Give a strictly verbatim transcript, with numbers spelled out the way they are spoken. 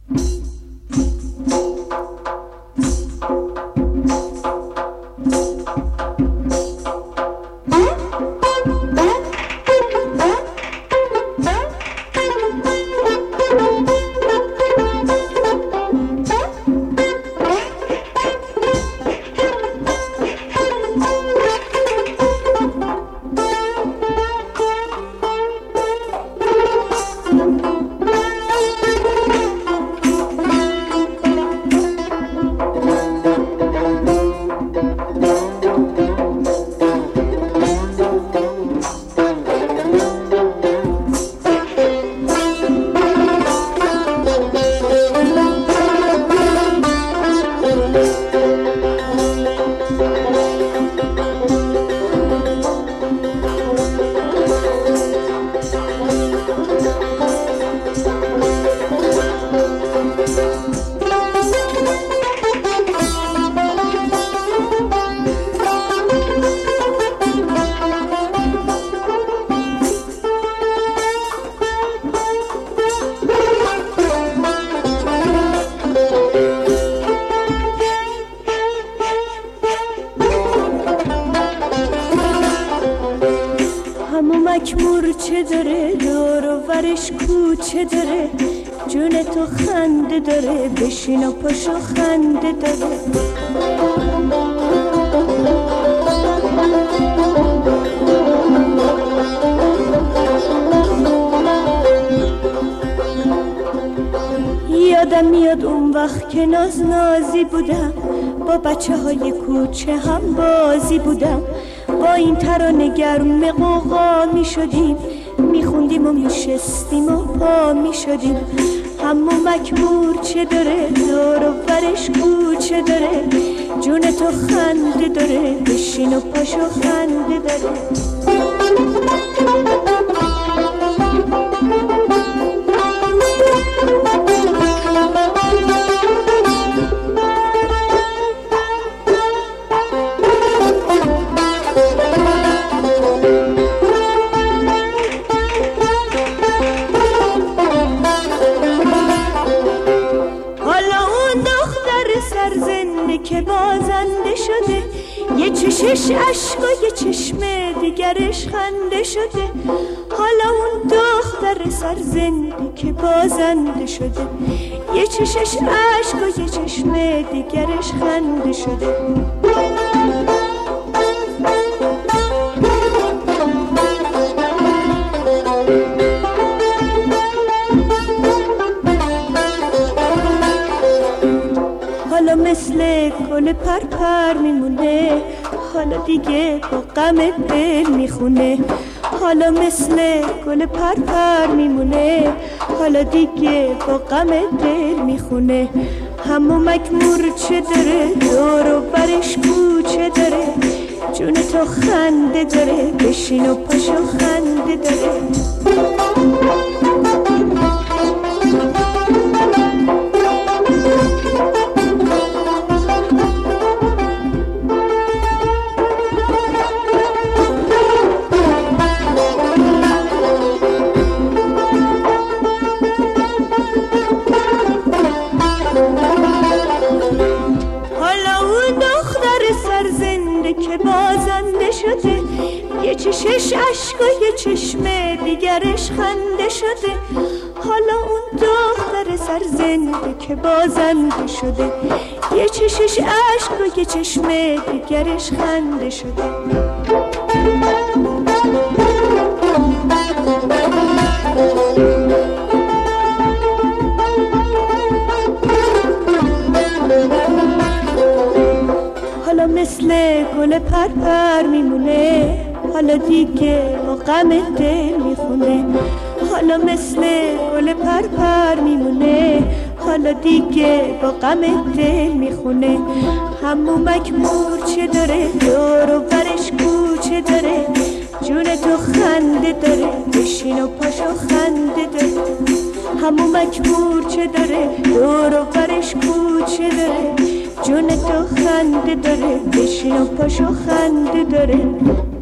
مکمور چه داره، دور و ورش کوچه داره، جون تو خنده داره، بشین و پاشو خنده داره. یادم میاد اون وقت که ناز نازی بودم، با بچه های کوچه هم بازی بودم، با این ترانه گرم قوقا می شدیم، می خوندیم و می شستیم و پا می شدیم. همو مکمور چه داره، دور و برش کوچه داره، جون تو خنده داره، بشین و پاشو خنده داره. که بازنده شده، یه چشش عشق و یه چشم دیگرش خنده شده. حالا اون دختر سرزنده که بازنده شده، یه چشش عشق و یه چشم دیگرش خنده شده. حالا مثل گل پرپر میمونه، حالا دیگه با غم دل میخونه. حالا مثل گل پرپر میمونه، حالا دیگه با غم دل میخونه. همو مکمور چه داره، دور و برش کوچه داره، جون تو خنده داره، بشین و پاشو خنده داره. که بازنده شده، یه چشش عشق و یه چشم دیگرش خنده شده. حالا اون دختر سرزنده که بازنده شده، یه چشش عشق و یه چشم دیگرش خنده شده. حالا مثل گل پرپر میمونه، حالا دیگه با غم دل میخونه. حالا مثل گل پرپر میمونه، حالا دیگه با غم دل میخونه. همو مکمور چه داره، دور و برش کوچه داره، جون تو خنده داره، بشین و پاشو خنده داره. همو مکمور چه داره، دور و برش کوچه داره، جون تو خنده داره، بشین و پاشو خنده داره.